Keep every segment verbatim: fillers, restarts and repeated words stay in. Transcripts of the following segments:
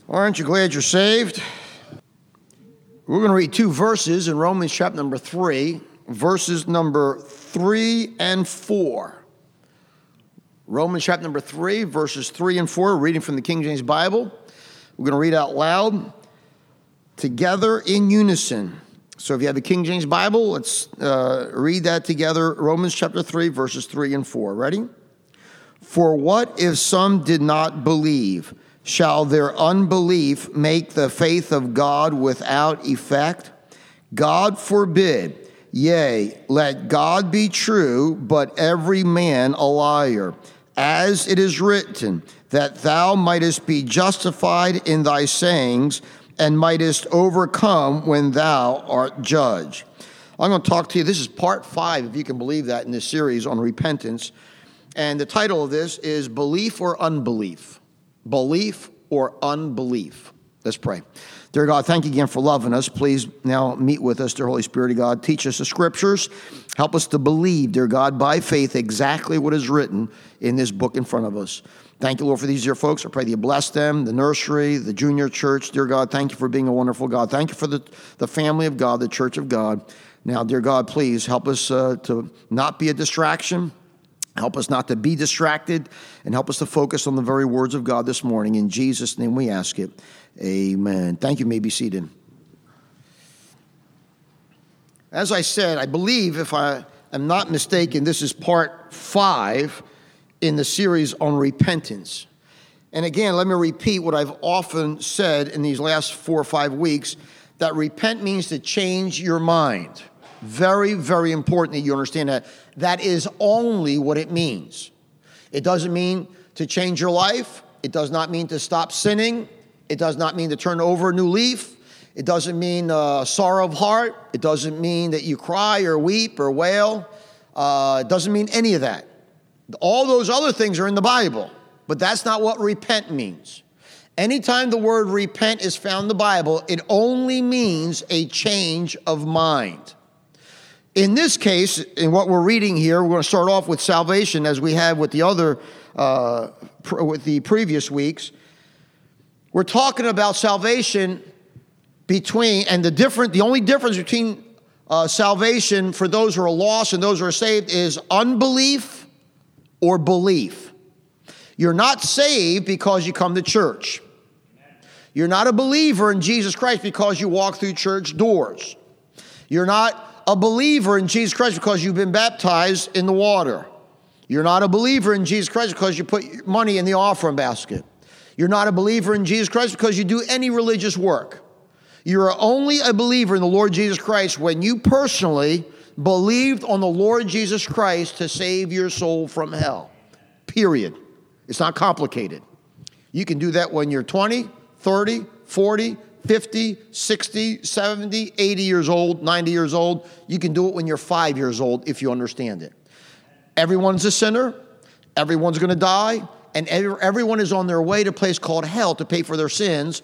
Aren't you glad you're saved? We're going to read two verses in Romans chapter number three, verses number three and four. Romans chapter number three, verses three and four, reading from the King James Bible. We're going to read out loud together in unison. So if you have the King James Bible, let's uh, read that together. Romans chapter three, verses three and four. Ready? For what if some did not believe? Shall their unbelief make the faith of God without effect? God forbid. Yea, let God be true, but every man a liar. As it is written, that thou mightest be justified in thy sayings, and mightest overcome when thou art judged. I'm going to talk to you. This is part five, if you can believe that, in this series on repentance. And the title of this is Belief or Unbelief. Belief or unbelief. Let's pray. Dear God, thank you again for loving us. Please now meet with us, dear Holy Spirit of God. Teach us the scriptures. Help us to believe, dear God, by faith, exactly what is written in this book in front of us. Thank you, Lord, for these dear folks. I pray that you bless them, the nursery, the junior church. Dear God, thank you for being a wonderful God. Thank you for the, the family of God, the church of God. Now, dear God, please help us uh, to not be a distraction. Help us not to be distracted, and help us to focus on the very words of God this morning. In Jesus' name we ask it. Amen. Thank you. You may be seated. As I said, I believe, if I am not mistaken, this is part five in the series on repentance. And again, let me repeat what I've often said in these last four or five weeks, that repent means to change your mind. Very, very important that you understand that. That is only what it means. It doesn't mean to change your life. It does not mean to stop sinning. It does not mean to turn over a new leaf. It doesn't mean uh, sorrow of heart. It doesn't mean that you cry or weep or wail. Uh, it doesn't mean any of that. All those other things are in the Bible, but that's not what repent means. Anytime the word repent is found in the Bible, it only means a change of mind. In this case, in what we're reading here, we're going to start off with salvation as we have with the other, uh, pr- with the previous weeks. We're talking about salvation between, and the different, the only difference between uh, salvation for those who are lost and those who are saved is unbelief or belief. You're not saved because you come to church. You're not a believer in Jesus Christ because you walk through church doors. You're not a believer in Jesus Christ because you've been baptized in the water. You're not a believer in Jesus Christ because you put money in the offering basket. You're not a believer in Jesus Christ because you do any religious work. You're only a believer in the Lord Jesus Christ when you personally believed on the Lord Jesus Christ to save your soul from hell. Period. It's not complicated. You can do that when you're twenty, thirty, forty, fifty, sixty, seventy, eighty years old, ninety years old. You can do it when you're five years old if you understand it. Everyone's a sinner. Everyone's going to die. And everyone is on their way to a place called hell to pay for their sins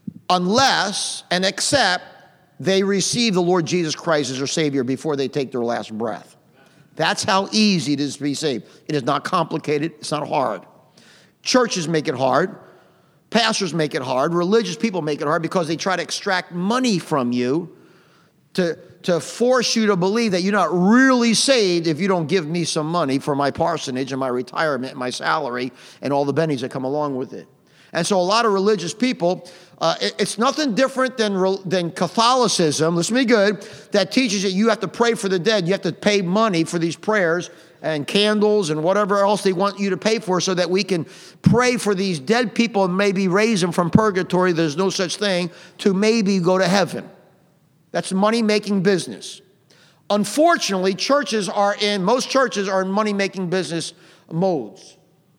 unless and except they receive the Lord Jesus Christ as their Savior before they take their last breath. That's how easy it is to be saved. It is not complicated. It's not hard. Churches make it hard. Pastors make it hard. Religious people make it hard because they try to extract money from you to, to force you to believe that you're not really saved if you don't give me some money for my parsonage and my retirement and my salary and all the bennies that come along with it. And so a lot of religious people, uh, it, it's nothing different than, than Catholicism, listen to me good, that teaches that you have to pray for the dead. You have to pay money for these prayers and candles and whatever else they want you to pay for so that we can pray for these dead people and maybe raise them from purgatory, there's no such thing, to maybe go to heaven. That's money-making business. Unfortunately, churches are in, most churches are in money-making business modes.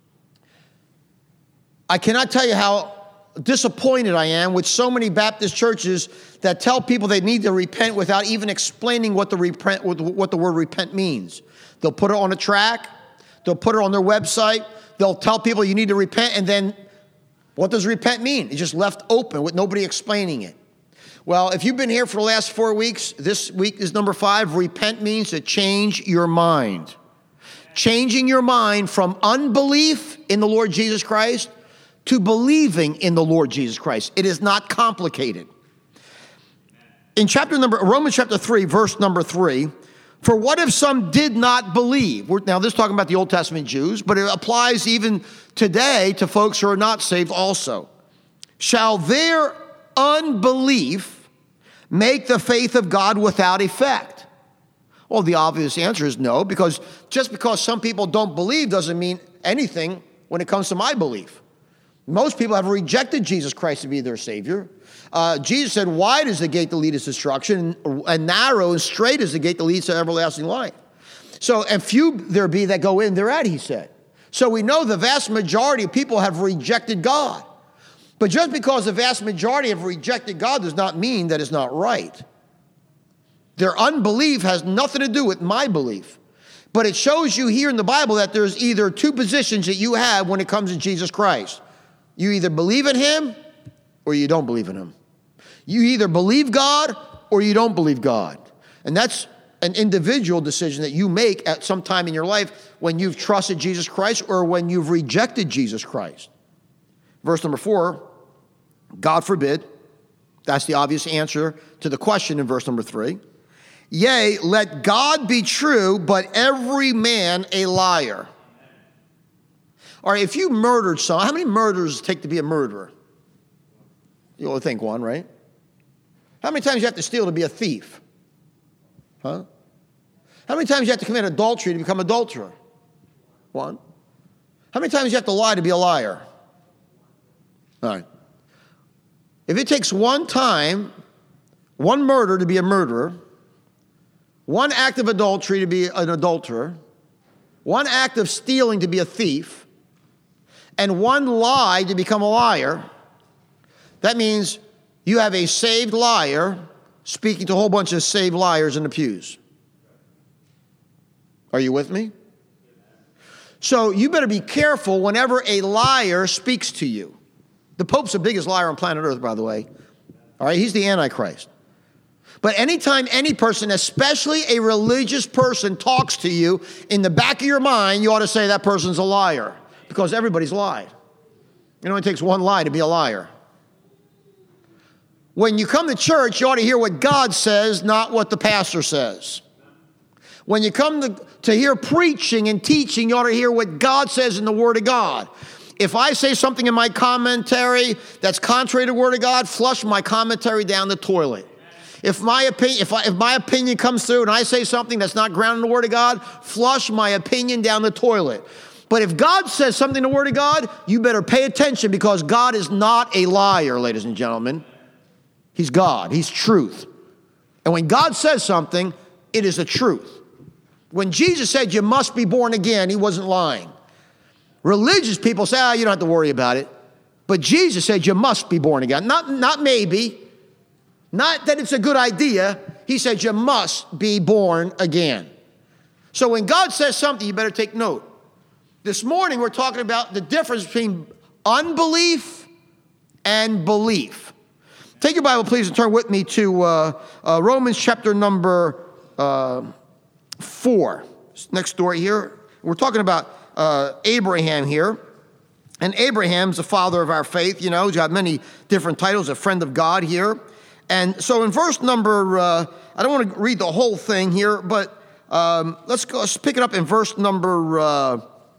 I cannot tell you how disappointed I am with so many Baptist churches that tell people they need to repent without even explaining what the repent, what the word repent means. They'll put it on a track. They'll put it on their website. They'll tell people you need to repent, and then what does repent mean? It's just left open with nobody explaining it. Well, if you've been here for the last four weeks, this week is number five. Repent means to change your mind. Changing your mind from unbelief in the Lord Jesus Christ to believing in the Lord Jesus Christ. It is not complicated. In chapter number, Romans chapter three, verse number three, for what if some did not believe? We're, now, this is talking about the Old Testament Jews, but it applies even today to folks who are not saved also. Shall their unbelief make the faith of God without effect? Well, the obvious answer is no, because just because some people don't believe doesn't mean anything when it comes to my belief. Most people have rejected Jesus Christ to be their Savior. Uh, Jesus said, wide is the gate that leads to destruction, and, and narrow and straight is the gate that leads to everlasting life. So, and few there be that go in thereat, he said. So we know the vast majority of people have rejected God. But just because the vast majority have rejected God does not mean that it's not right. Their unbelief has nothing to do with my belief. But it shows you here in the Bible that there's either two positions that you have when it comes to Jesus Christ. You either believe in him or you don't believe in him. You either believe God or you don't believe God. And that's an individual decision that you make at some time in your life when you've trusted Jesus Christ or when you've rejected Jesus Christ. Verse number four, God forbid. That's the obvious answer to the question in verse number three. Yea, let God be true, but every man a liar. All right, if you murdered someone, how many murders does it take to be a murderer? You only think one, right? How many times do you have to steal to be a thief? Huh? How many times do you have to commit adultery to become an adulterer? One. How many times do you have to lie to be a liar? All right. If it takes one time, one murder to be a murderer, one act of adultery to be an adulterer, one act of stealing to be a thief, and one lie to become a liar, that means you have a saved liar speaking to a whole bunch of saved liars in the pews. Are you with me? So you better be careful whenever a liar speaks to you. The Pope's the biggest liar on planet Earth, by the way. All right, he's the Antichrist. But anytime any person, especially a religious person, talks to you, in the back of your mind, you ought to say that person's a liar, because everybody's lied. It only takes one lie to be a liar. When you come to church, you ought to hear what God says, not what the pastor says. When you come to, to hear preaching and teaching, you ought to hear what God says in the Word of God. If I say something in my commentary that's contrary to the Word of God, flush my commentary down the toilet. If my opinion, if, I, if my opinion comes through and I say something that's not grounded in the Word of God, flush my opinion down the toilet. But if God says something in the Word of God, you better pay attention, because God is not a liar, ladies and gentlemen. He's God. He's truth. And when God says something, it is the truth. When Jesus said you must be born again, he wasn't lying. Religious people say, oh, you don't have to worry about it. But Jesus said you must be born again. Not, not maybe. Not that it's a good idea. He said you must be born again. So when God says something, you better take note. This morning we're talking about the difference between unbelief and belief. Take your Bible, please, and turn with me to uh, uh, Romans chapter number uh, four. Next story here. We're talking about uh, Abraham here. And Abraham's the father of our faith. You know, he's got many different titles, a friend of God here. And so in verse number, uh, I don't want to read the whole thing here, but um, let's go. Let's pick it up in verse number, uh,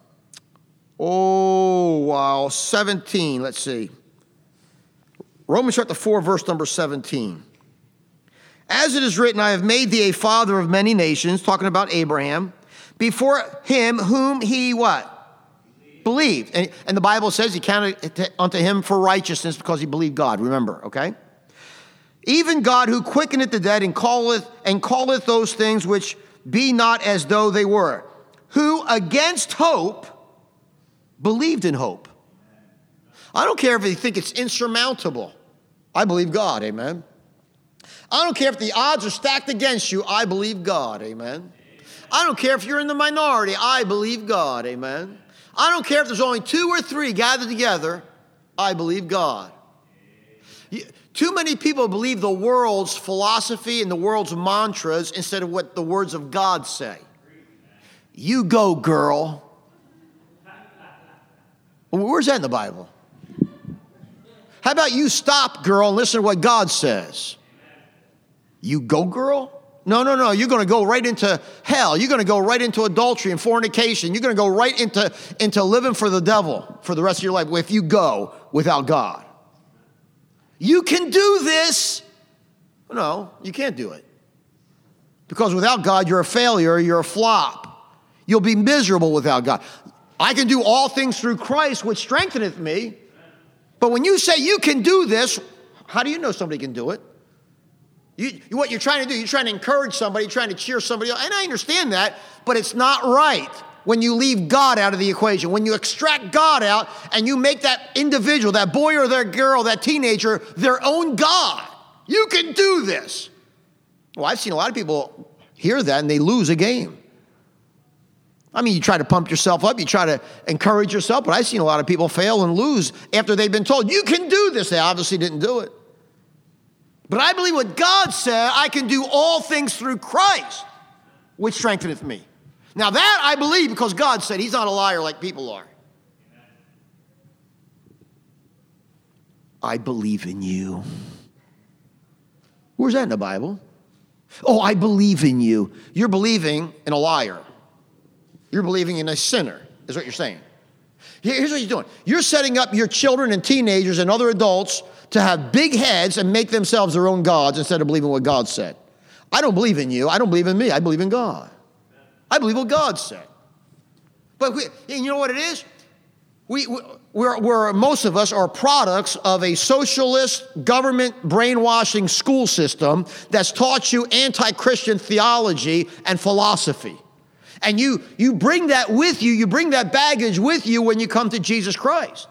oh, wow, seventeen. Let's see. Romans chapter four, verse number seventeen. As it is written, I have made thee a father of many nations, talking about Abraham, before him whom he what? Believed. And, and the Bible says he counted unto him for righteousness because he believed God. Remember, okay? Even God who quickeneth the dead and calleth and calleth those things which be not as though they were, who against hope believed in hope. I don't care if you think it's insurmountable. I believe God, amen. I don't care if the odds are stacked against you. I believe God, amen. I don't care if you're in the minority. I believe God, amen. I don't care if there's only two or three gathered together. I believe God. Too many people believe the world's philosophy and the world's mantras instead of what the words of God say. You go, girl. Where's that in the Bible? How about you stop, girl, and listen to what God says? You go, girl? No, no, no. You're going to go right into hell. You're going to go right into adultery and fornication. You're going to go right into, into living for the devil for the rest of your life if you go without God. You can do this. No, you can't do it. Because without God, you're a failure. You're a flop. You'll be miserable without God. I can do all things through Christ, which strengtheneth me. But when you say you can do this, how do you know somebody can do it? You, what you're trying to do, you're trying to encourage somebody, you're trying to cheer somebody else. And I understand that, but it's not right when you leave God out of the equation. When you extract God out and you make that individual, that boy or that girl, that teenager, their own God. You can do this. Well, I've seen a lot of people hear that and they lose a game. I mean, you try to pump yourself up, you try to encourage yourself, but I've seen a lot of people fail and lose after they've been told, you can do this. They obviously didn't do it. But I believe what God said, I can do all things through Christ, which strengtheneth me. Now that I believe because God said. He's not a liar like people are. I believe in you. Where's that in the Bible? Oh, I believe in you. You're believing in a liar. You're believing in a sinner, is what you're saying. Here's what you're doing. You're setting up your children and teenagers and other adults to have big heads and make themselves their own gods instead of believing what God said. I don't believe in you. I don't believe in me. I believe in God. I believe what God said. But we, you know what it is? We, we're, we're, most of us are products of a socialist government brainwashing school system that's taught you anti-Christian theology and philosophy. And you, you bring that with you, you bring that baggage with you when you come to Jesus Christ.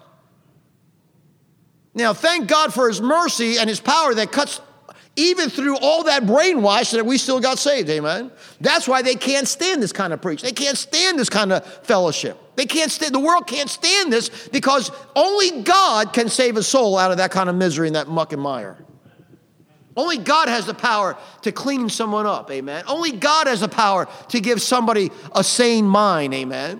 Now, thank God for his mercy and his power that cuts even through all that brainwash that we still got saved, amen? That's why they can't stand this kind of preach. They can't stand this kind of fellowship. They can't stand, the world can't stand this because only God can save a soul out of that kind of misery and that muck and mire. Only God has the power to clean someone up, amen? Only God has the power to give somebody a sane mind, amen?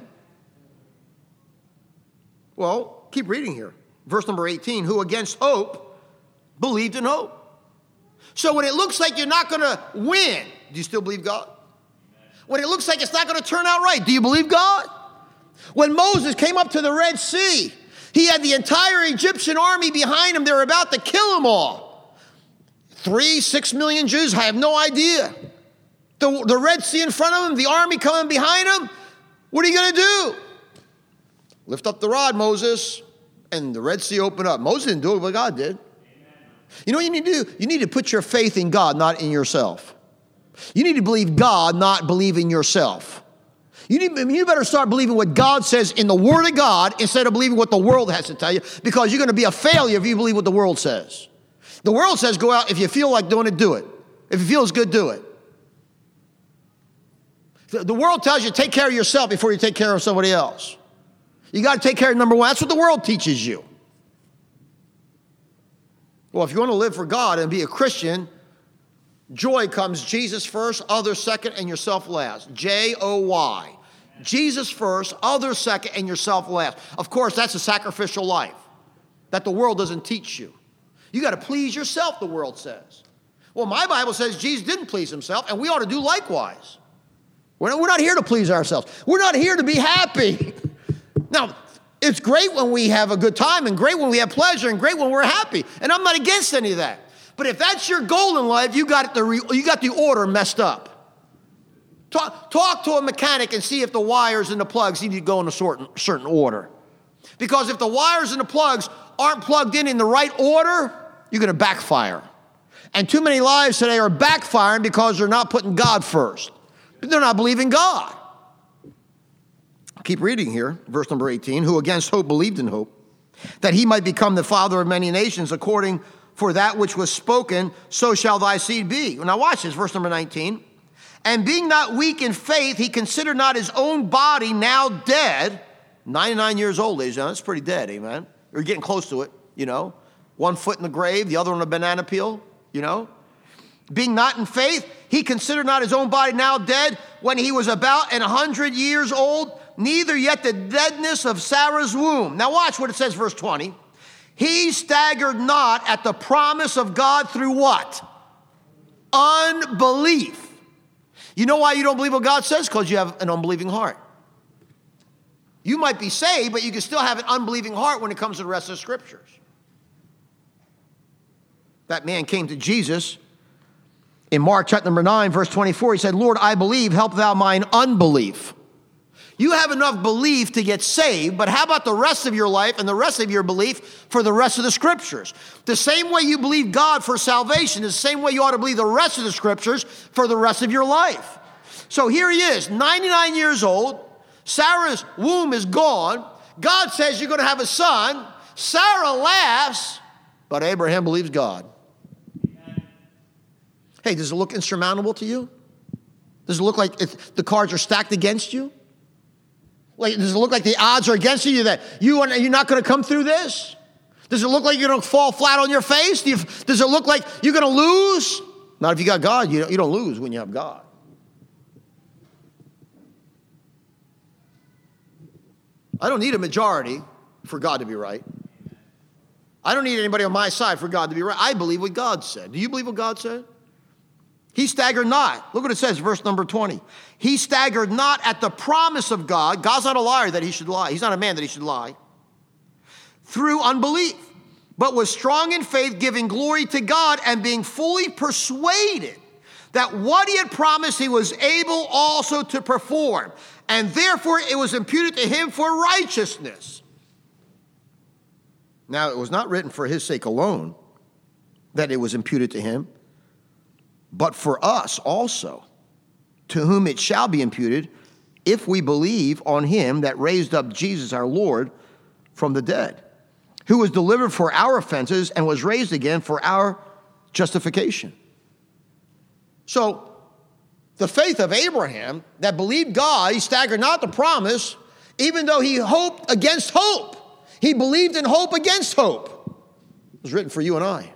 Well, keep reading here. Verse number eighteen, who against hope believed in hope. So when it looks like you're not going to win, do you still believe God? When it looks like it's not going to turn out right, do you believe God? When Moses came up to the Red Sea, he had the entire Egyptian army behind him. They were about to kill them all. Three, six million Jews, I have no idea. The, the Red Sea in front of him, the army coming behind him. What are you going to do? Lift up the rod, Moses. And the Red Sea opened up. Moses didn't do it, but God did. You know what you need to do? You need to put your faith in God, not in yourself. You need to believe God, not believe in yourself. You need, you better start believing what God says in the Word of God instead of believing what the world has to tell you, because you're going to be a failure if you believe what the world says. The world says go out. If you feel like doing it, do it. If it feels good, do it. The, the world tells you take care of yourself before you take care of somebody else. You got to take care of number one. That's what the world teaches you. Well, if you want to live for God and be a Christian, joy comes Jesus first, others second, and yourself last. J O Y. Jesus first, others second, and yourself last. Of course, that's a sacrificial life that the world doesn't teach you. You got to please yourself, the world says. Well, my Bible says Jesus didn't please himself, and we ought to do likewise. We're not, we're not here to please ourselves. We're not here to be happy. Now, it's great when we have a good time and great when we have pleasure and great when we're happy. And I'm not against any of that. But if that's your goal in life, you got the, you got the order messed up. Talk, talk to a mechanic and see if the wires and the plugs need to go in a certain, certain order. Because if the wires and the plugs aren't plugged in in the right order, you're going to backfire. And too many lives today are backfiring because they're not putting God first. They're not believing God. Keep reading here, verse number eighteen, who against hope believed in hope, that he might become the father of many nations, according for that which was spoken, so shall thy seed be. Now watch this, verse number nineteen. And being not weak in faith, he considered not his own body now dead, ninety-nine years old, ladies and gentlemen, that's pretty dead, amen? You're getting close to it, you know. One foot in the grave, the other on a banana peel, you know. Being not in faith, he considered not his own body now dead when he was about an hundred years old, neither yet the deadness of Sarah's womb. Now watch what it says, verse twenty. He staggered not at the promise of God through what? Unbelief. You know why you don't believe what God says? Because you have an unbelieving heart. You might be saved, but you can still have an unbelieving heart when it comes to the rest of the scriptures. That man came to Jesus in Mark chapter number nine, verse twenty-four. He said, Lord, I believe, help thou mine unbelief. You have enough belief to get saved, but how about the rest of your life and the rest of your belief for the rest of the scriptures? The same way you believe God for salvation is the same way you ought to believe the rest of the scriptures for the rest of your life. So here he is, ninety-nine years old. Sarah's womb is gone. God says you're going to have a son. Sarah laughs, but Abraham believes God. Amen. Hey, does it look insurmountable to you? Does it look like if the cards are stacked against you? Like, does it look like the odds are against you, that you are, you're not going to come through this? Does it look like you're going to fall flat on your face? Do you, does it look like you're going to lose? Not if you got God. You don't, you don't lose when you have God. I don't need a majority for God to be right. I don't need anybody on my side for God to be right. I believe what God said. Do you believe what God said? He staggered not. Look what it says, verse number twenty. He staggered not at the promise of God. God's not a liar that he should lie. He's not a man that he should lie. Through unbelief, but was strong in faith, giving glory to God and being fully persuaded that what he had promised he was able also to perform. And therefore it was imputed to him for righteousness. Now it was not written for his sake alone that it was imputed to him, but for us also, to whom it shall be imputed, if we believe on him that raised up Jesus our Lord from the dead, who was delivered for our offenses and was raised again for our justification. So, the faith of Abraham that believed God, he staggered not the promise, even though he hoped against hope. He believed in hope against hope. It was written for you and I.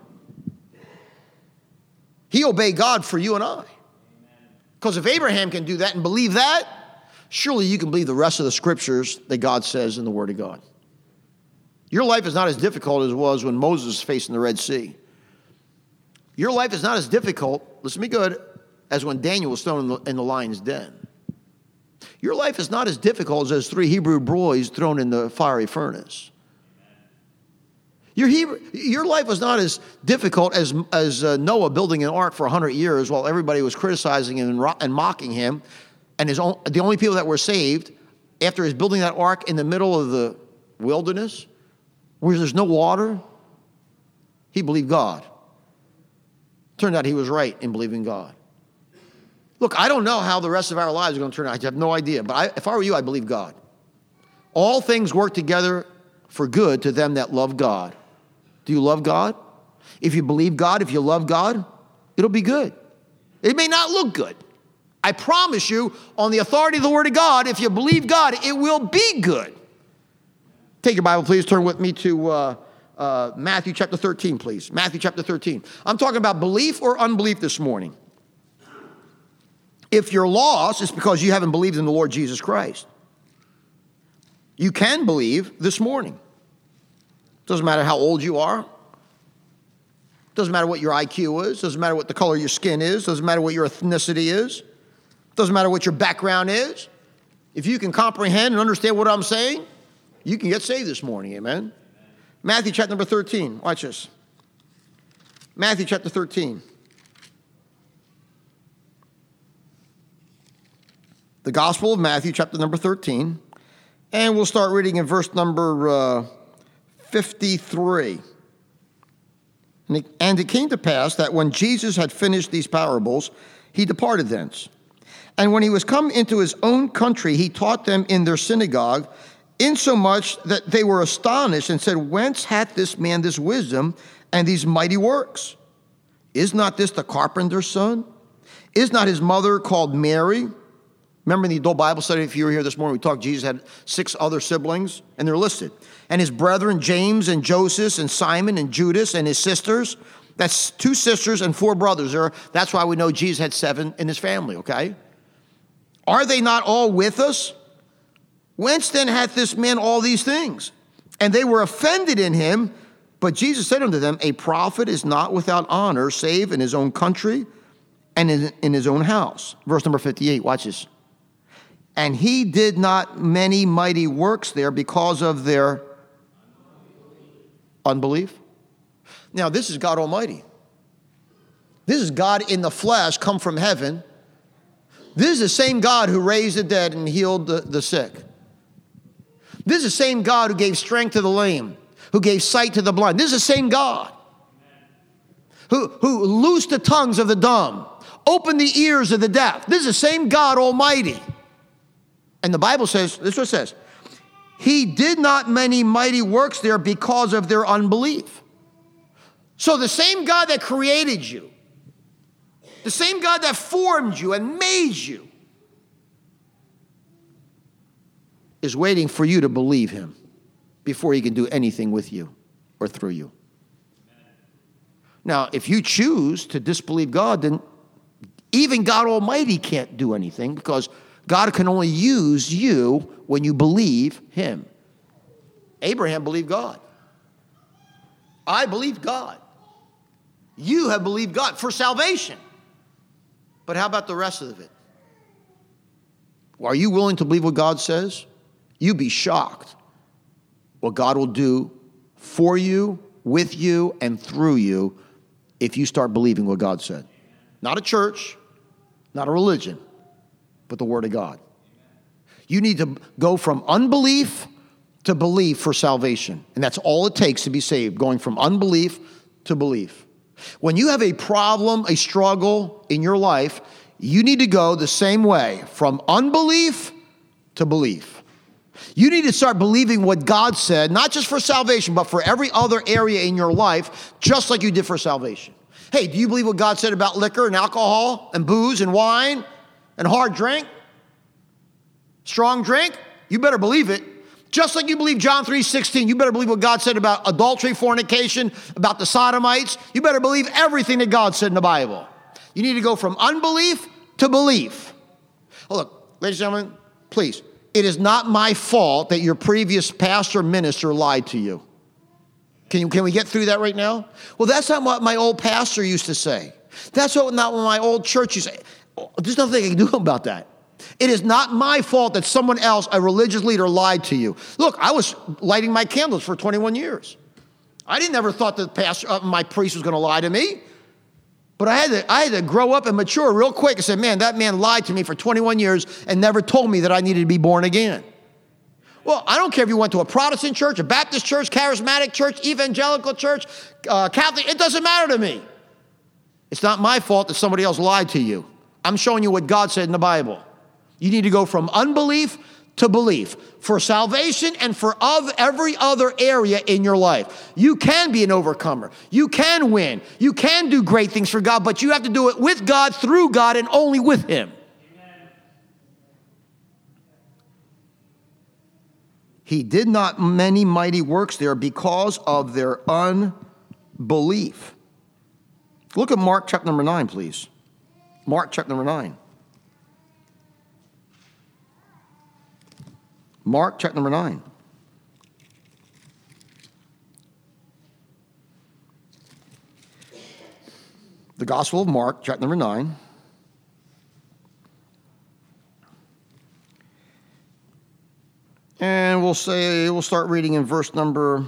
He obeyed God for you and I. Because if Abraham can do that and believe that, surely you can believe the rest of the scriptures that God says in the Word of God. Your life is not as difficult as it was when Moses was facing the Red Sea. Your life is not as difficult, listen to me good, as when Daniel was thrown in the, in the lion's den. Your life is not as difficult as those three Hebrew boys thrown in the fiery furnace. Your, Hebrew, your life was not as difficult as, as uh, Noah building an ark for one hundred years while everybody was criticizing him and, ro- and mocking him. And his own, the only people that were saved after his building that ark in the middle of the wilderness, where there's no water, he believed God. Turned out he was right in believing God. Look, I don't know how the rest of our lives are going to turn out. I have no idea. But I, if I were you, I believe God. All things work together for good to them that love God. Do you love God? If you believe God, if you love God, it'll be good. It may not look good. I promise you, on the authority of the Word of God, if you believe God, it will be good. Take your Bible, please. Turn with me to uh, uh, Matthew chapter thirteen, please. Matthew chapter thirteen. I'm talking about belief or unbelief this morning. If you're lost, it's because you haven't believed in the Lord Jesus Christ. You can believe this morning. Doesn't matter how old you are. Doesn't matter what your I Q is. Doesn't matter what the color of your skin is. Doesn't matter what your ethnicity is. Doesn't matter what your background is. If you can comprehend and understand what I'm saying, you can get saved this morning, amen? Amen. Matthew chapter number thirteen. Watch this. Matthew chapter thirteen. The Gospel of Matthew chapter number thirteen. And we'll start reading in verse number uh, fifty-three. And it, and it came to pass that when Jesus had finished these parables, he departed thence. And when he was come into his own country, he taught them in their synagogue, insomuch that they were astonished and said, Whence hath this man this wisdom and these mighty works? Is not this the carpenter's son? Is not his mother called Mary? Remember in the adult Bible study, if you were here this morning, we talked, Jesus had six other siblings, and they're listed. And his brethren, James and Joseph and Simon and Judas and his sisters. That's two sisters and four brothers. That's why we know Jesus had seven in his family, okay? Are they not all with us? Whence then hath this man all these things? And they were offended in him. But Jesus said unto them, a prophet is not without honor, save in his own country and in, in his own house. Verse number fifty-eight, watch this. And he did not many mighty works there because of their unbelief. Now, this is God Almighty. This is God in the flesh, come from heaven. This is the same God who raised the dead and healed the, the sick. This is the same God who gave strength to the lame, who gave sight to the blind. This is the same God who, who loosed the tongues of the dumb, opened the ears of the deaf. This is the same God Almighty. And the Bible says, this is what it says, he did not many mighty works there because of their unbelief. So the same God that created you, the same God that formed you and made you, is waiting for you to believe him before he can do anything with you or through you. Now, if you choose to disbelieve God, then even God Almighty can't do anything, because God can only use you when you believe him. Abraham believed God. I believed God. You have believed God for salvation. But how about the rest of it? Are you willing to believe what God says? You'd be shocked what God will do for you, with you, and through you if you start believing what God said. Not a church, not a religion, but the Word of God. You need to go from unbelief to belief for salvation. And that's all it takes to be saved, going from unbelief to belief. When you have a problem, a struggle in your life, you need to go the same way, from unbelief to belief. You need to start believing what God said, not just for salvation, but for every other area in your life, just like you did for salvation. Hey, do you believe what God said about liquor and alcohol and booze and wine and hard drink? Strong drink? You better believe it. Just like you believe John three sixteen, you better believe what God said about adultery, fornication, about the sodomites. You better believe everything that God said in the Bible. You need to go from unbelief to belief. Oh, look, ladies and gentlemen, please, it is not my fault that your previous pastor minister lied to you. Can, you, can we get through that right now? Well, that's not what my old pastor used to say. That's what, not what my old church used to say. There's nothing I can do about that. It is not my fault that someone else, a religious leader, lied to you. Look, I was lighting my candles for twenty-one years. I didn't ever thought that pastor, uh, my priest was going to lie to me. But I had to, I had to grow up and mature real quick and say, man, that man lied to me for twenty-one years and never told me that I needed to be born again. Well, I don't care if you went to a Protestant church, a Baptist church, charismatic church, evangelical church, uh, Catholic. It doesn't matter to me. It's not my fault that somebody else lied to you. I'm showing you what God said in the Bible. You need to go from unbelief to belief for salvation and for of every other area in your life. You can be an overcomer. You can win. You can do great things for God, but you have to do it with God, through God, and only with him. Amen. He did not many mighty works there because of their unbelief. Look at Mark chapter number nine, please. Mark chapter number nine. Mark chapter number nine. The Gospel of Mark, chapter number nine. And we'll say, we'll start reading in verse number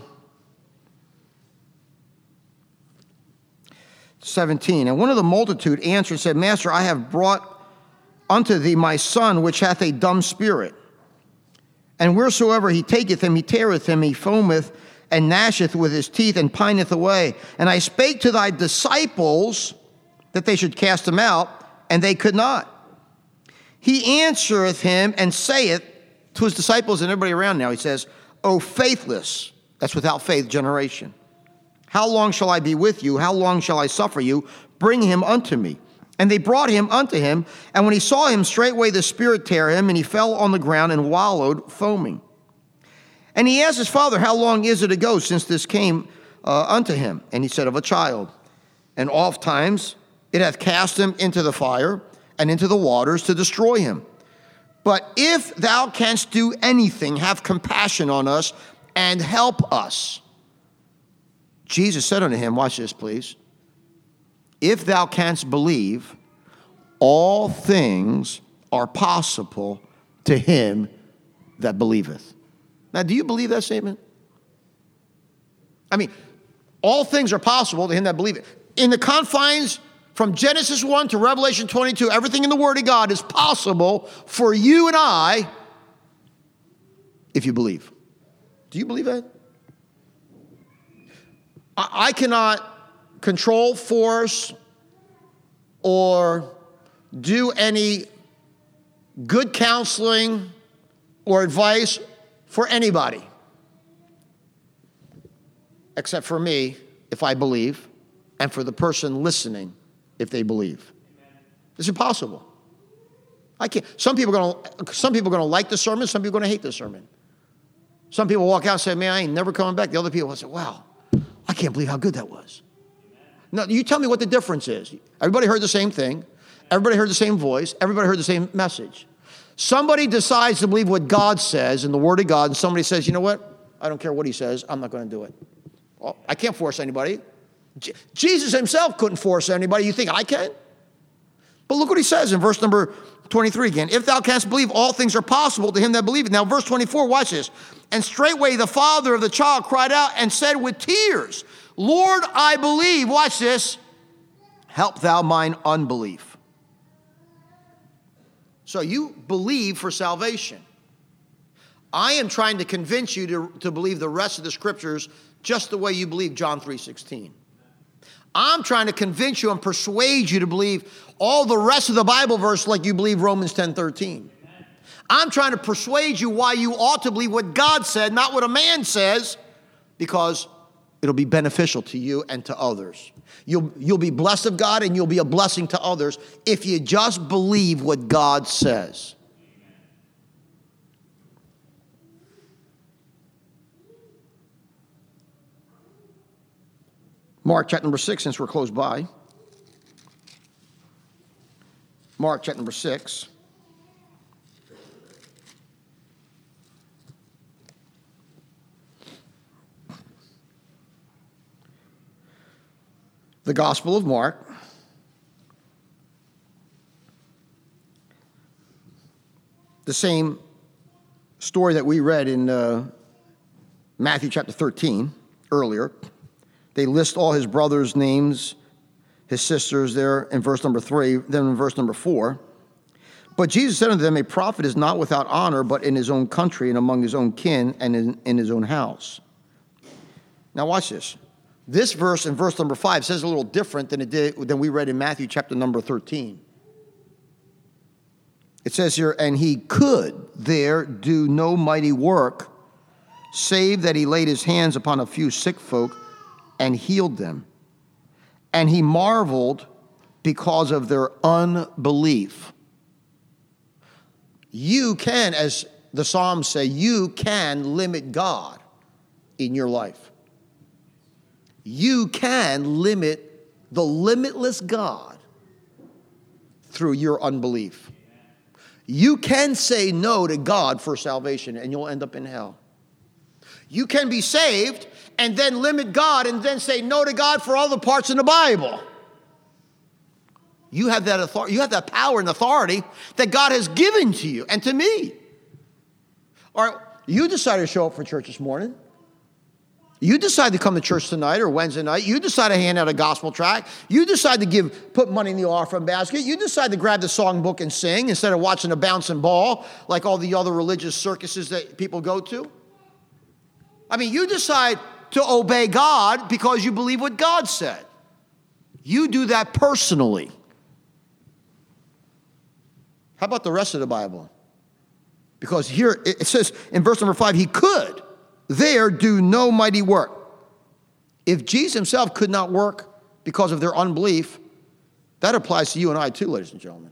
seventeen. And one of the multitude answered and said, Master, I have brought unto thee my son, which hath a dumb spirit. And wheresoever he taketh him, he teareth him, he foameth and gnasheth with his teeth and pineth away. And I spake to thy disciples that they should cast him out, and they could not. He answereth him and saith to his disciples and everybody around now, he says, O faithless, that's without faith, generation, how long shall I be with you? How long shall I suffer you? Bring him unto me. And they brought him unto him, and when he saw him, straightway the spirit tear him, and he fell on the ground and wallowed, foaming. And he asked his father, how long is it ago since this came uh, unto him? And he said, of a child. And oft times it hath cast him into the fire and into the waters to destroy him. But if thou canst do anything, have compassion on us and help us. Jesus said unto him, watch this, please. If thou canst believe, all things are possible to him that believeth. Now, do you believe that statement? I mean, all things are possible to him that believeth. In the confines from Genesis one to Revelation twenty-two, everything in the Word of God is possible for you and I if you believe. Do you believe that? I, I cannot control, force, or do any good counseling or advice for anybody, except for me, if I believe, and for the person listening, if they believe. It's impossible. I can't. Some people are gonna. Some people are gonna like the sermon. Some people are gonna hate the sermon. Some people walk out and say, "Man, I ain't never coming back." The other people will say, "Wow, I can't believe how good that was." No, you tell me what the difference is. Everybody heard the same thing. Everybody heard the same voice. Everybody heard the same message. Somebody decides to believe what God says in the Word of God, and somebody says, "You know what? I don't care what he says. I'm not going to do it." Well, I can't force anybody. J- Jesus himself couldn't force anybody. You think I can? But look what he says in verse number twenty-three again. If thou canst believe, all things are possible to him that believeth. Now, verse twenty-four, watch this. And straightway the father of the child cried out and said with tears, Lord, I believe. Watch this. Help thou mine unbelief. So you believe for salvation. I am trying to convince you to, to believe the rest of the scriptures just the way you believe John three sixteen. I'm trying to convince you and persuade you to believe all the rest of the Bible verse like you believe Romans ten thirteen. I'm trying to persuade you why you ought to believe what God said, not what a man says, because it'll be beneficial to you and to others. You'll, you'll be blessed of God and you'll be a blessing to others if you just believe what God says. Mark chapter number six, since we're close by. Mark chapter number six. The Gospel of Mark. The same story that we read in uh, Matthew chapter thirteen earlier. They list all his brothers' names, his sisters there in verse number three, then in verse number four. But Jesus said unto them, a prophet is not without honor, but in his own country and among his own kin and in, in his own house. Now watch this. This verse in verse number five says a little different than it did than we read in Matthew chapter number thirteen. It says here, and he could there do no mighty work, save that he laid his hands upon a few sick folk and healed them. And he marveled because of their unbelief. You can, as the Psalms say, you can limit God in your life. You can limit the limitless God through your unbelief. You can say no to God for salvation and you'll end up in hell. You can be saved and then limit God and then say no to God for all the parts in the Bible. You have that authority, you have that power and authority that God has given to you and to me. All right, you decided to show up for church this morning. You decide to come to church tonight or Wednesday night. You decide to hand out a gospel tract. You decide to give, put money in the offering basket. You decide to grab the songbook and sing instead of watching a bouncing ball like all the other religious circuses that people go to. I mean, you decide to obey God because you believe what God said. You do that personally. How about the rest of the Bible? Because here it says in verse number five, he could there do no mighty work. If Jesus himself could not work because of their unbelief, that applies to you and I too, ladies and gentlemen.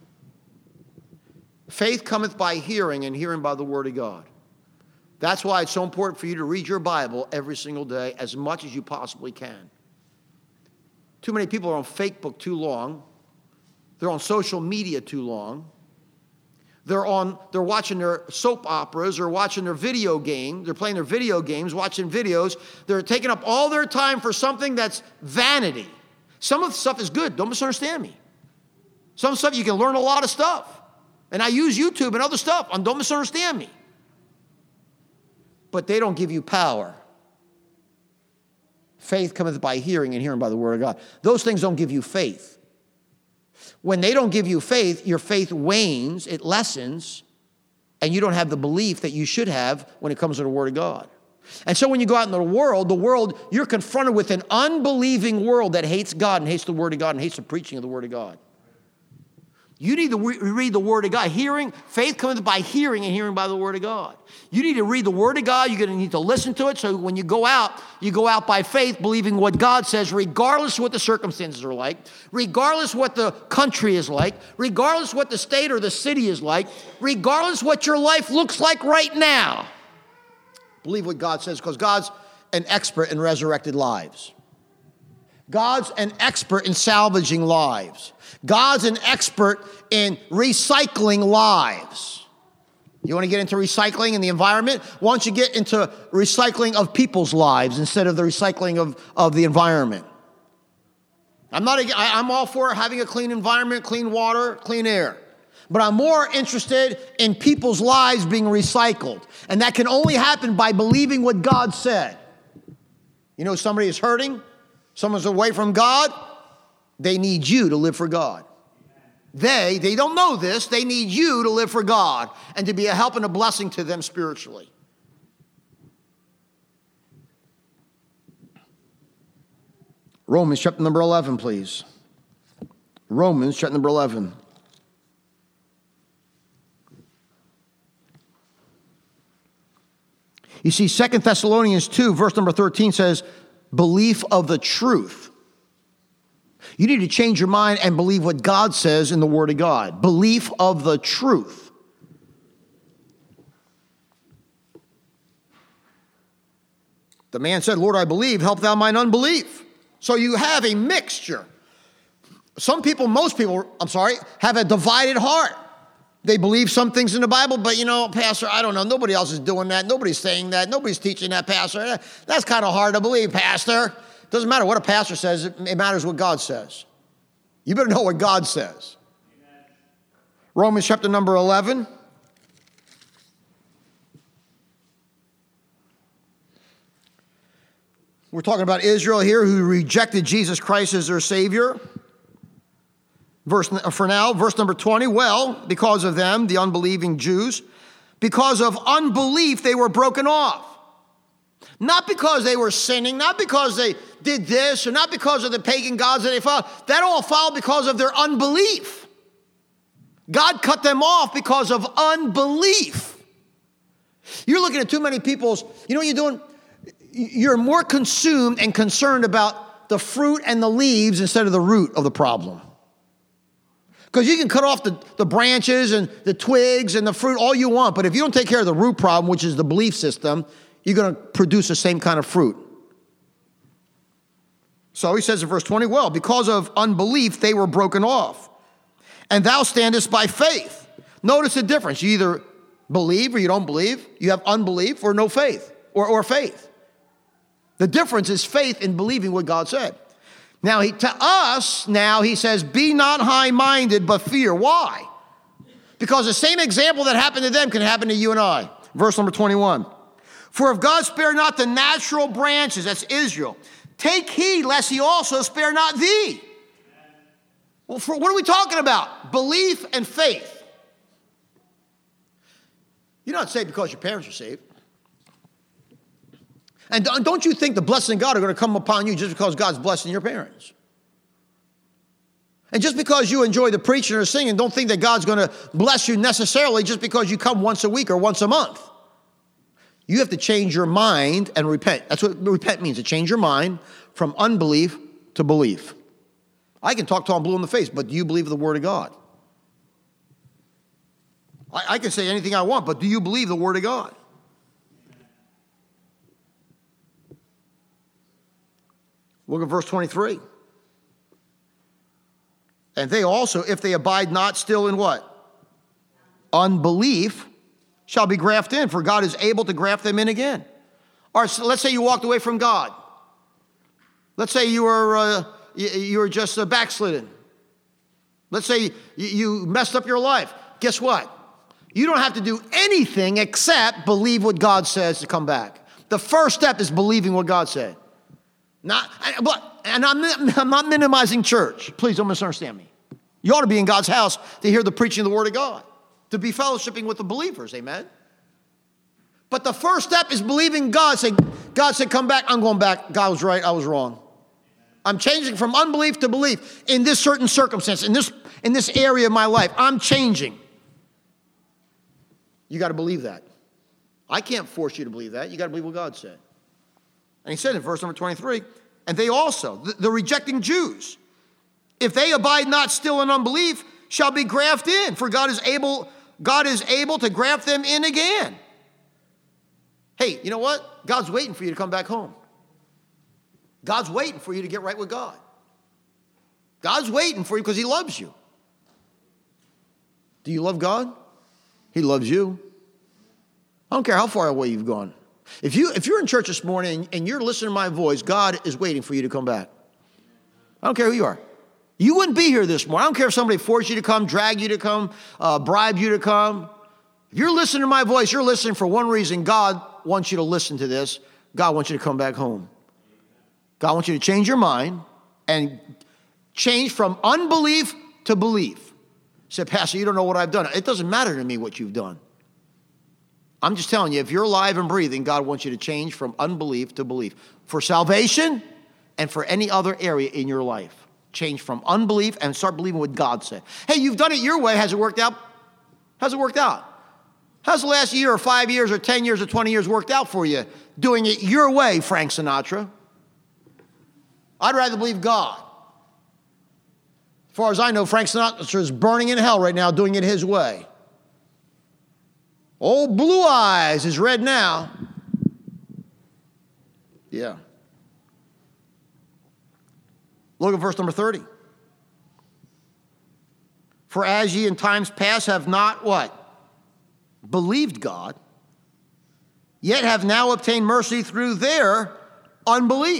Faith cometh by hearing, and hearing by the word of God. That's why it's so important for you to read your Bible every single day as much as you possibly can. Too many people are on Facebook too long. They're on social media too long. They're on, they're watching their soap operas, or watching their video game, they're playing their video games, watching videos. They're taking up all their time for something that's vanity. Some of the stuff is good, don't misunderstand me. Some stuff you can learn a lot of stuff. And I use YouTube and other stuff, and don't misunderstand me. But they don't give you power. Faith cometh by hearing, and hearing by the word of God. Those things don't give you faith. When they don't give you faith, your faith wanes, it lessens, and you don't have the belief that you should have when it comes to the word of God. And so when you go out into the world, the world, you're confronted with an unbelieving world that hates God and hates the word of God and hates the preaching of the word of God. You need to re- read the word of God. Hearing, faith comes by hearing, and hearing by the word of God. You need to read the word of God. You're going to need to listen to it. So when you go out, you go out by faith, believing what God says, regardless of what the circumstances are like, regardless what the country is like, regardless what the state or the city is like, regardless what your life looks like right now. Believe what God says, because God's an expert in resurrected lives. God's an expert in salvaging lives. God's an expert in recycling lives. You want to get into recycling in the environment? Why don't you get into recycling of people's lives instead of the recycling of, of the environment? I'm not. I, I'm all for having a clean environment, clean water, clean air. But I'm more interested in people's lives being recycled. And that can only happen by believing what God said. You know, somebody is hurting, someone's away from God, they need you to live for God. They, they don't know this, they need you to live for God and to be a help and a blessing to them spiritually. Romans chapter number eleven, please. Romans chapter number eleven. You see, Second Thessalonians two, verse number thirteen says, belief of the truth. You need to change your mind and believe what God says in the Word of God. Belief of the truth. The man said, Lord, I believe, help thou mine unbelief. So you have a mixture. Some people, most people, I'm sorry, have a divided heart. They believe some things in the Bible, but, you know, Pastor, I don't know. Nobody else is doing that. Nobody's saying that. Nobody's teaching that, Pastor. That's kind of hard to believe, Pastor. Doesn't matter what a pastor says. It matters what God says. You better know what God says. Amen. Romans chapter number eleven. We're talking about Israel here who rejected Jesus Christ as their Savior. Verse, for now, verse number twenty, well, because of them, the unbelieving Jews, because of unbelief, they were broken off. Not because they were sinning, not because they did this, or not because of the pagan gods that they followed. That all followed because of their unbelief. God cut them off because of unbelief. You're looking at too many people's, you know what you're doing? You're more consumed and concerned about the fruit and the leaves instead of the root of the problem. Because you can cut off the, the branches and the twigs and the fruit all you want, but if you don't take care of the root problem, which is the belief system, you're going to produce the same kind of fruit. So he says in verse twenty, well, because of unbelief, they were broken off. And thou standest by faith. Notice the difference. You either believe or you don't believe. You have unbelief or no faith, or, or faith. The difference is faith in believing what God said. Now, he, to us, now he says, be not high-minded, but fear. Why? Because the same example that happened to them can happen to you and I. Verse number twenty-one. For if God spare not the natural branches, that's Israel, take heed lest he also spare not thee. Well, for, what are we talking about? Belief and faith. You're not saved because your parents are saved. And don't you think the blessing of God are going to come upon you just because God's blessing your parents? And just because you enjoy the preaching or singing, don't think that God's going to bless you necessarily just because you come once a week or once a month. You have to change your mind and repent. That's what repent means, to change your mind from unbelief to belief. I can talk till I'm blue in the face, but do you believe the Word of God? I, I can say anything I want, but do you believe the Word of God? Look at verse twenty-three. And they also, if they abide not still in what? unbelief shall be grafted in, for God is able to graft them in again. Or so let's say you walked away from God. Let's say you were uh, you, you were just uh, backslidden. Let's say you, you messed up your life. Guess what? You don't have to do anything except believe what God says to come back. The first step is believing what God said. Not, but, and I'm, I'm not minimizing church. Please don't misunderstand me. You ought to be in God's house to hear the preaching of the Word of God, to be fellowshipping with the believers, amen? But the first step is believing God. Saying, God said, come back, I'm going back. God was right, I was wrong. I'm changing from unbelief to belief in this certain circumstance, in this, in this area of my life. I'm changing. You got to believe that. I can't force you to believe that. You got to believe what God said. And he said in verse number twenty-three, and they also, the, the rejecting Jews, if they abide not still in unbelief, shall be grafted in, for God is able, God is able to graft them in again. Hey, you know what? God's waiting for you to come back home. God's waiting for you to get right with God. God's waiting for you because he loves you. Do you love God? He loves you. I don't care how far away you've gone. If, you, if you're in church this morning and you're listening to my voice, God is waiting for you to come back. I don't care who you are. You wouldn't be here this morning. I don't care if somebody forced you to come, drag you to come, uh, bribe you to come. If you're listening to my voice, you're listening for one reason. God wants you to listen to this. God wants you to come back home. God wants you to change your mind and change from unbelief to belief. You say, Pastor, you don't know what I've done. It doesn't matter to me what you've done. I'm just telling you, if you're alive and breathing, God wants you to change from unbelief to belief. For salvation and for any other area in your life. Change from unbelief and start believing what God said. Hey, you've done it your way. Has it worked out? How's it worked out? How's the last year or five years or ten years or twenty years worked out for you? Doing it your way, Frank Sinatra. I'd rather believe God. As far as I know, Frank Sinatra is burning in hell right now doing it his way. Old Blue Eyes is red now. Yeah. Look at verse number thirty. For as ye in times past have not what? Believed God, yet have now obtained mercy through their unbelief.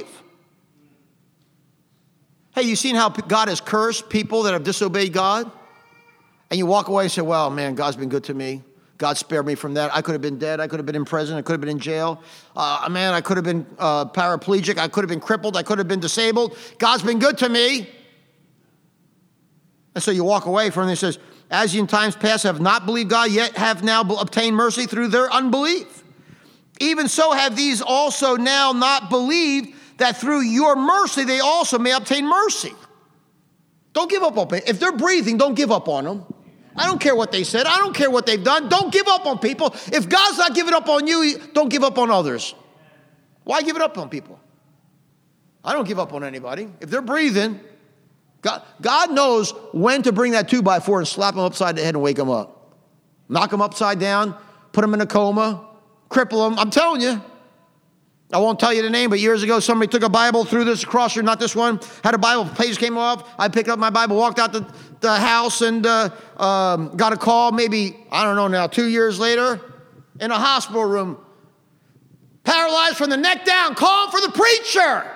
Hey, you seen how God has cursed people that have disobeyed God? And you walk away and say, well, man, God's been good to me. God spared me from that. I could have been dead. I could have been in prison. I could have been in jail. Uh, man, I could have been uh, paraplegic. I could have been crippled. I could have been disabled. God's been good to me. And so you walk away from it and it says, as ye in times past have not believed God, yet have now obtained mercy through their unbelief. Even so have these also now not believed, that through your mercy they also may obtain mercy. Don't give up on them. If they're breathing, don't give up on them. I don't care what they said. I don't care what they've done. Don't give up on people. If God's not giving up on you, don't give up on others. Why give it up on people? I don't give up on anybody. If they're breathing, God, God knows when to bring that two by four and slap them upside the head and wake them up. Knock them upside down, put them in a coma, cripple them. I'm telling you. I won't tell you the name, but years ago, somebody took a Bible, threw this across here, not this one, had a Bible, page came off. I picked up my Bible, walked out the, the house, and uh, um, got a call maybe, I don't know now, two years later, in a hospital room. Paralyzed from the neck down, calling for the preacher.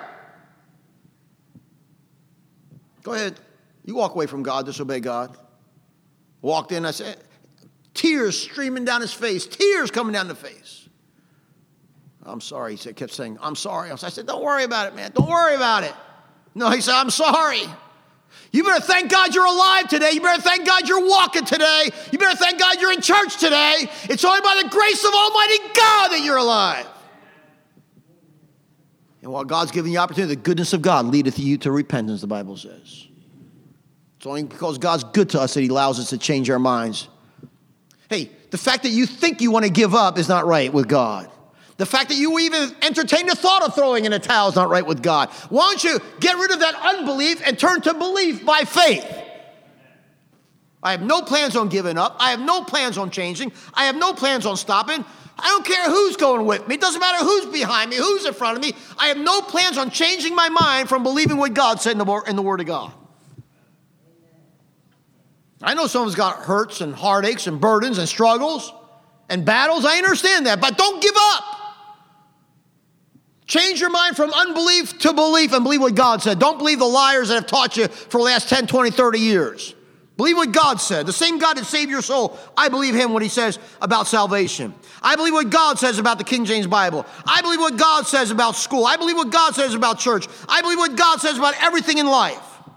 Go ahead. You walk away from God, disobey God. Walked in, I said, tears streaming down his face, tears coming down the face. I'm sorry. He said, kept saying, I'm sorry. I said, don't worry about it, man. Don't worry about it. No, he said, I'm sorry. You better thank God you're alive today. You better thank God you're walking today. You better thank God you're in church today. It's only by the grace of Almighty God that you're alive. And while God's giving you opportunity, the goodness of God leadeth you to repentance, the Bible says. It's only because God's good to us that he allows us to change our minds. Hey, the fact that you think you want to give up is not right with God. The fact that you even entertain the thought of throwing in a towel is not right with God. Why don't you get rid of that unbelief and turn to belief by faith? I have no plans on giving up. I have no plans on changing. I have no plans on stopping. I don't care who's going with me. It doesn't matter who's behind me, who's in front of me. I have no plans on changing my mind from believing what God said in the, in the Word of God. I know someone's got hurts and heartaches and burdens and struggles and battles. I understand that, but don't give up. Change your mind from unbelief to belief and believe what God said. Don't believe the liars that have taught you for the last ten, twenty, thirty years. Believe what God said. The same God that saved your soul, I believe him when he says about salvation. I believe what God says about the King James Bible. I believe what God says about school. I believe what God says about church. I believe what God says about everything in life.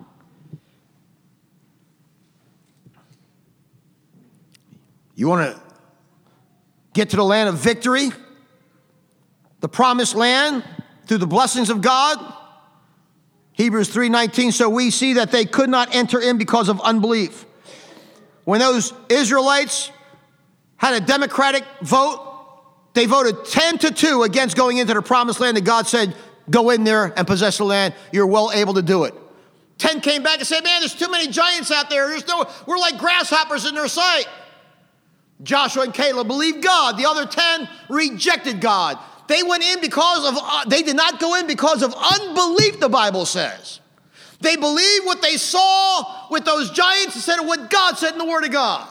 You want to get to the land of victory, the promised land, through the blessings of God? Hebrews three nineteen, so we see that they could not enter in because of unbelief. When those Israelites had a democratic vote, they voted ten to two against going into the promised land that God said, go in there and possess the land. You're well able to do it. ten came back and said, man, there's too many giants out there. There's no, we're like grasshoppers in their sight. Joshua and Caleb believed God. The other ten rejected God. They went in because of, uh, they did not go in because of unbelief, the Bible says. They believed what they saw with those giants instead of what God said in the Word of God.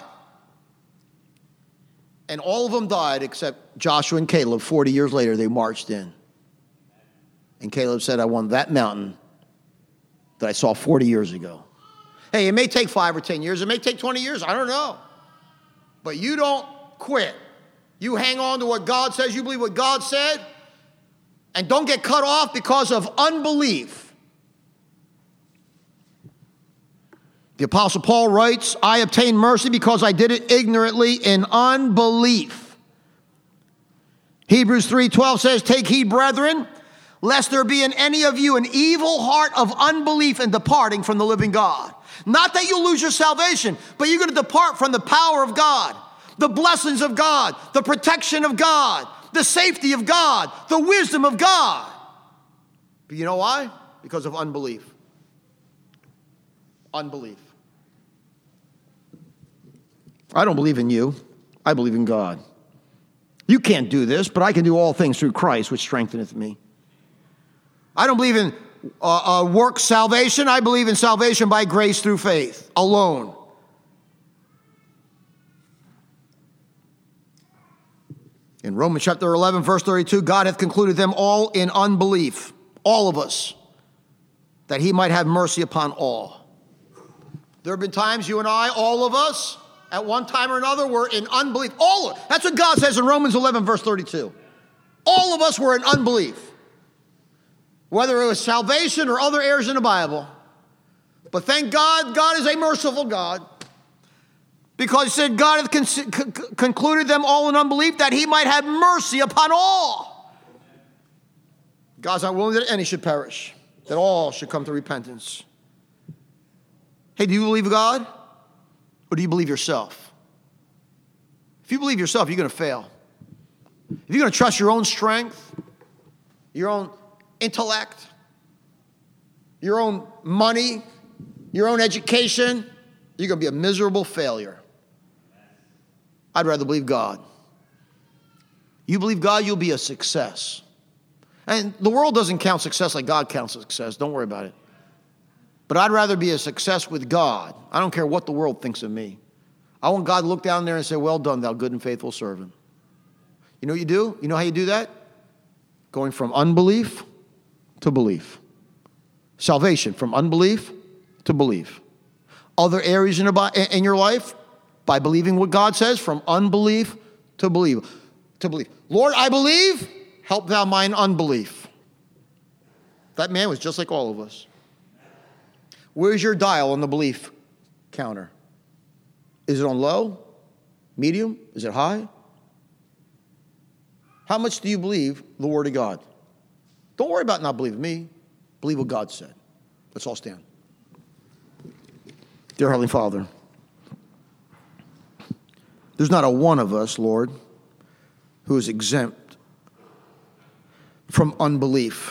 And all of them died except Joshua and Caleb. forty years later, they marched in. And Caleb said, I won that mountain that I saw forty years ago. Hey, it may take five or ten years. It may take twenty years. I don't know. But you don't quit. You hang on to what God says. You believe what God said. And don't get cut off because of unbelief. The Apostle Paul writes, I obtained mercy because I did it ignorantly in unbelief. Hebrews three twelve says, take heed, brethren, lest there be in any of you an evil heart of unbelief and departing from the living God. Not that you lose your salvation, but you're going to depart from the power of God, the blessings of God, the protection of God, the safety of God, the wisdom of God. But you know why? Because of unbelief. Unbelief. I don't believe in you. I believe in God. You can't do this, but I can do all things through Christ, which strengtheneth me. I don't believe in uh, uh, work salvation. I believe in salvation by grace through faith alone. In Romans chapter eleven, verse thirty-two, God hath concluded them all in unbelief, all of us, that he might have mercy upon all. There have been times you and I, all of us, at one time or another, were in unbelief. All of, that's what God says in Romans eleven, verse thirty-two. All of us were in unbelief. Whether it was salvation or other areas in the Bible. But thank God, God is a merciful God. Because he said God hath con- con- concluded them all in unbelief that he might have mercy upon all. God's not willing that any should perish, that all should come to repentance. Hey, do you believe God? Or do you believe yourself? If you believe yourself, you're going to fail. If you're going to trust your own strength, your own intellect, your own money, your own education, you're going to be a miserable failure. I'd rather believe God. You believe God, you'll be a success. And the world doesn't count success like God counts success. Don't worry about it. But I'd rather be a success with God. I don't care what the world thinks of me. I want God to look down there and say, well done, thou good and faithful servant. You know what you do? You know how you do that? Going from unbelief to belief. Salvation, from unbelief to belief. Other areas in your life, by believing what God says, from unbelief to believe. To believe. Lord, I believe, help thou mine unbelief. That man was just like all of us. Where's your dial on the belief counter? Is it on low? Medium? Is it high? How much do you believe the Word of God? Don't worry about not believing me. Believe what God said. Let's all stand. Dear Heavenly Father, there's not a one of us, Lord, who is exempt from unbelief.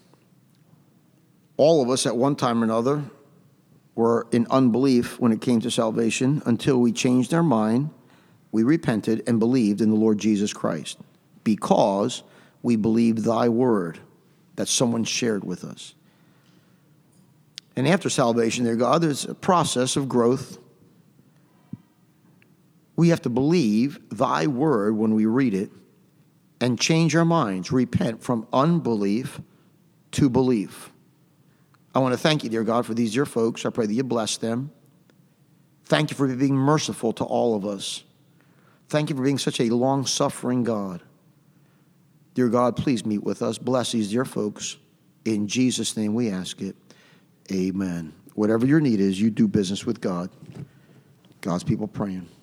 All of us at one time or another were in unbelief when it came to salvation until we changed our mind, we repented, and believed in the Lord Jesus Christ because we believed thy word that someone shared with us. And after salvation, dear God, there's a process of growth We have to believe thy word when we read it and change our minds, repent from unbelief to belief. I want to thank you, dear God, for these dear folks. I pray that you bless them. Thank you for being merciful to all of us. Thank you for being such a long-suffering God. Dear God, please meet with us. Bless these dear folks. In Jesus' name we ask it. Amen. Whatever your need is, you do business with God. God's people praying.